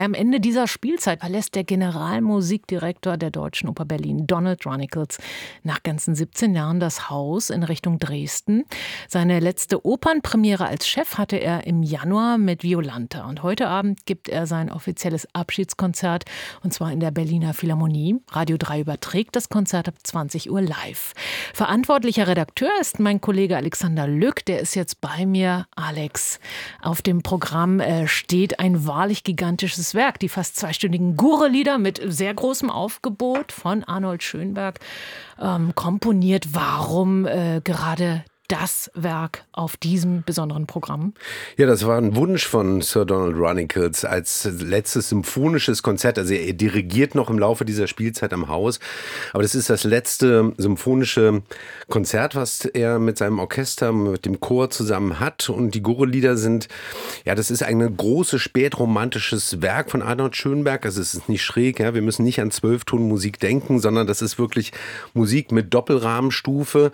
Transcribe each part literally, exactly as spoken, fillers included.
Am Ende dieser Spielzeit verlässt der Generalmusikdirektor der Deutschen Oper Berlin, Donald Runnicles, nach ganzen siebzehn Jahren das Haus in Richtung Dresden. Seine letzte Opernpremiere als Chef hatte er im Januar mit Violanta. Und heute Abend gibt er sein offizielles Abschiedskonzert, und zwar in der Berliner Philharmonie. Radio drei überträgt das Konzert ab zwanzig Uhr live. Verantwortlicher Redakteur ist mein Kollege Alexander Lück, der ist jetzt bei mir. Alex, auf dem Programm äh, steht ein wahrlich gigantisches Werk, die fast zweistündigen Gurre-Lieder mit sehr großem Aufgebot von Arnold Schönberg ähm, komponiert. Warum äh, gerade das Werk auf diesem besonderen Programm? Ja, das war ein Wunsch von Sir Donald Runnicles als letztes symphonisches Konzert. Also er dirigiert noch im Laufe dieser Spielzeit am Haus, aber das ist das letzte symphonische Konzert, was er mit seinem Orchester, mit dem Chor zusammen hat. Und die Gurre-Lieder sind, ja, das ist ein großes spätromantisches Werk von Arnold Schönberg. Also es ist nicht schräg, ja, wir müssen nicht an Zwölftonmusik denken, sondern das ist wirklich Musik mit Doppelrahmenstufe.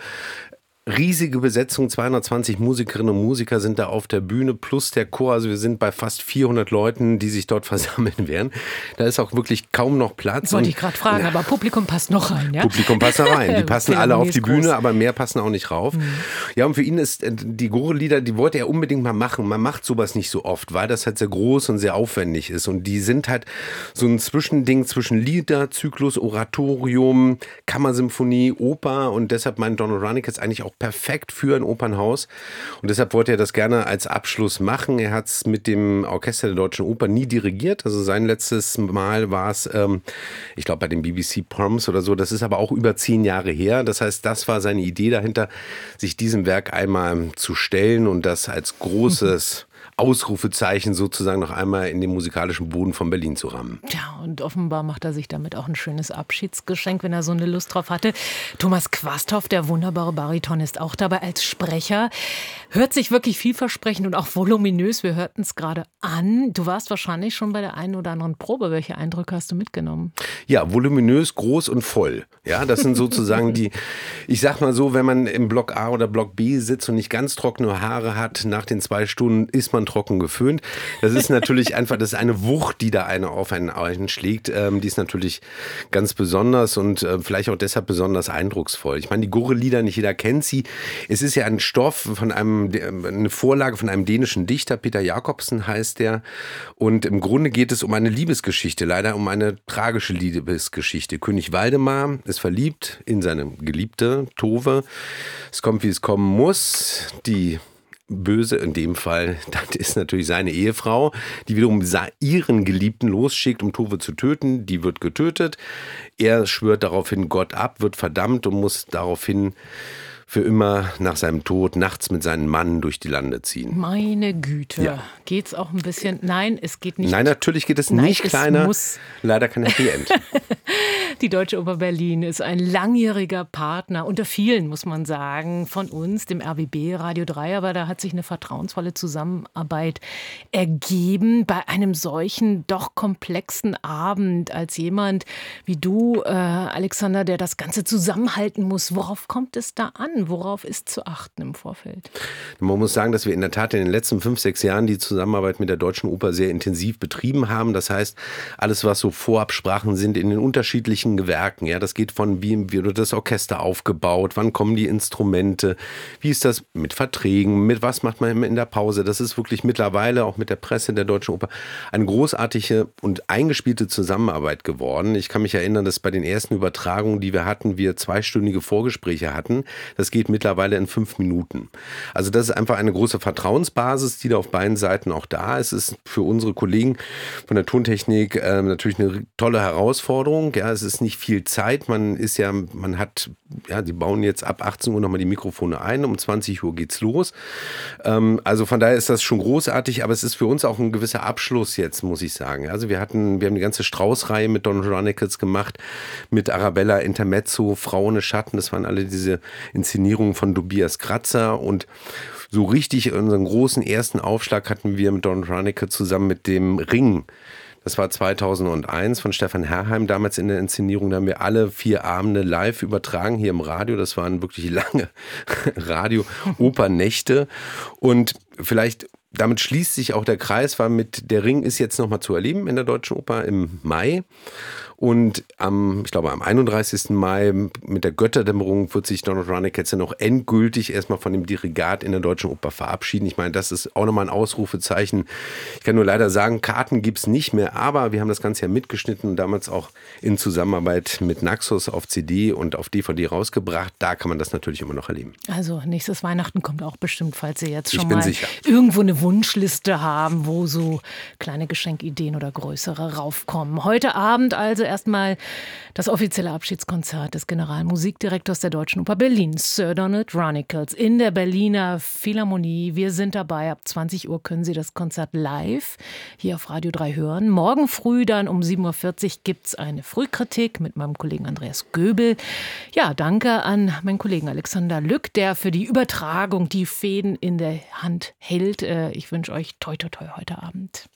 Riesige Besetzung, zweihundertzwanzig Musikerinnen und Musiker sind da auf der Bühne, plus der Chor. Also wir sind bei fast vierhundert Leuten, die sich dort versammeln werden. Da ist auch wirklich kaum noch Platz. Wollte ich gerade fragen, ja, aber Publikum passt noch rein, ja? Publikum passt da rein. Die passen alle auf die Bühne, groß. aber mehr passen auch nicht rauf. Mhm. Ja, und für ihn ist die Gurre-Lieder, die wollte er unbedingt mal machen. Man macht sowas nicht so oft, weil das halt sehr groß und sehr aufwendig ist. Und die sind halt so ein Zwischending zwischen Liederzyklus, Oratorium, Kammersymphonie, Oper. Und deshalb meint Donald Runnicles eigentlich auch perfekt für ein Opernhaus. Und deshalb wollte er das gerne als Abschluss machen. Er hat es mit dem Orchester der Deutschen Oper nie dirigiert. Also sein letztes Mal war es, ähm, ich glaube, bei den B B C Proms oder so. Das ist aber auch über zehn Jahre her. Das heißt, das war seine Idee dahinter, sich diesem Werk einmal zu stellen und das als großes Ausrufezeichen sozusagen noch einmal in den musikalischen Boden von Berlin zu rammen. Ja, und offenbar macht er sich damit auch ein schönes Abschiedsgeschenk, wenn er so eine Lust drauf hatte. Thomas Quasthoff, der wunderbare Bariton, ist auch dabei als Sprecher. Hört sich wirklich vielversprechend und auch voluminös. Wir hörten es gerade an. Du warst wahrscheinlich schon bei der einen oder anderen Probe. Welche Eindrücke hast du mitgenommen? Ja, voluminös, groß und voll. Ja, das sind sozusagen die, ich sag mal so, wenn man im Block A oder Block B sitzt und nicht ganz trockene Haare hat, nach den zwei Stunden ist man trocken geföhnt. Das ist natürlich einfach, das ist eine Wucht, die da eine auf einen einschlägt. Ähm, die ist natürlich ganz besonders und äh, vielleicht auch deshalb besonders eindrucksvoll. Ich meine, die Gurre-Lieder, nicht jeder kennt sie. Es ist ja ein Stoff von einem, eine Vorlage von einem dänischen Dichter, Peter Jacobsen heißt der. Und im Grunde geht es um eine Liebesgeschichte, leider um eine tragische Liebesgeschichte. König Waldemar ist verliebt in seine Geliebte Tove. Es kommt, wie es kommen muss. Die Böse in dem Fall, das ist natürlich seine Ehefrau, die wiederum ihren Geliebten losschickt, um Tove zu töten. Die wird getötet. Er schwört daraufhin Gott ab, wird verdammt und muss daraufhin für immer nach seinem Tod nachts mit seinem Mann durch die Lande ziehen. Meine Güte. Ja. Geht's auch ein bisschen? Nein, es geht nicht. Nein, natürlich geht es Nein, nicht es kleiner. Muss. Leider kein Happy End. Die Deutsche Oper Berlin ist ein langjähriger Partner, unter vielen, muss man sagen, von uns, dem R B B, Radio drei. Aber da hat sich eine vertrauensvolle Zusammenarbeit ergeben bei einem solchen doch komplexen Abend. Als jemand wie du, äh, Alexander, der das Ganze zusammenhalten muss, worauf kommt es da an? Worauf ist zu achten im Vorfeld? Man muss sagen, dass wir in der Tat in den letzten fünf, sechs Jahren die Zusammenarbeit mit der Deutschen Oper sehr intensiv betrieben haben. Das heißt, alles, was so Vorabsprachen sind in den unterschiedlichen Gewerken, ja, das geht von, wie wird das Orchester aufgebaut, wann kommen die Instrumente, wie ist das mit Verträgen, mit was macht man in der Pause. Das ist wirklich mittlerweile auch mit der Presse der Deutschen Oper eine großartige und eingespielte Zusammenarbeit geworden. Ich kann mich erinnern, dass bei den ersten Übertragungen, die wir hatten, wir zweistündige Vorgespräche hatten. Das geht mittlerweile in fünf Minuten. Also das ist einfach eine große Vertrauensbasis, die da auf beiden Seiten auch da ist. Es ist für unsere Kollegen von der Tontechnik äh, natürlich eine tolle Herausforderung. Ja, es ist nicht viel Zeit. Man ist ja, man hat, ja, die bauen jetzt ab achtzehn Uhr nochmal die Mikrofone ein. Um zwanzig Uhr geht's los. Ähm, also von daher ist das schon großartig, aber es ist für uns auch ein gewisser Abschluss jetzt, muss ich sagen. Also wir hatten, wir haben die ganze Strauß-Reihe mit Donald Runnicles gemacht, mit Arabella Intermezzo, Frau ohne Schatten. Das waren alle diese Inszenierungen von Tobias Kratzer und so richtig unseren großen ersten Aufschlag hatten wir mit Donald Runnicles zusammen mit dem Ring. Das war zweitausendeins von Stefan Herrheim, damals in der Inszenierung. Da haben wir alle vier Abende live übertragen hier im Radio. Das waren wirklich lange Radio-Opernächte. Und vielleicht damit schließt sich auch der Kreis, weil mit Der Ring ist jetzt nochmal zu erleben in der Deutschen Oper im Mai. Und am, ich glaube, am einunddreißigsten Mai mit der Götterdämmerung wird sich Donald Runnicke noch endgültig erstmal von dem Dirigat in der Deutschen Oper verabschieden. Ich meine, das ist auch nochmal ein Ausrufezeichen. Ich kann nur leider sagen, Karten gibt es nicht mehr, aber wir haben das Ganze ja mitgeschnitten und damals auch in Zusammenarbeit mit Naxos auf C D und auf D V D rausgebracht. Da kann man das natürlich immer noch erleben. Also nächstes Weihnachten kommt auch bestimmt, falls Sie jetzt schon ich bin mal sicher. irgendwo eine Wunschliste haben, wo so kleine Geschenkideen oder größere raufkommen. Heute Abend also erstmal das offizielle Abschiedskonzert des Generalmusikdirektors der Deutschen Oper Berlin, Sir Donald Runnicke, in der Berliner Philharmonie. Wir sind dabei. Ab zwanzig Uhr können Sie das Konzert live hier auf Radio drei hören. Morgen früh dann um sieben Uhr vierzig gibt es eine Frühkritik mit meinem Kollegen Andreas Göbel. Ja, danke an meinen Kollegen Alexander Lück, der für die Übertragung die Fäden in der Hand hält. Ich wünsche euch toi toi toi heute Abend.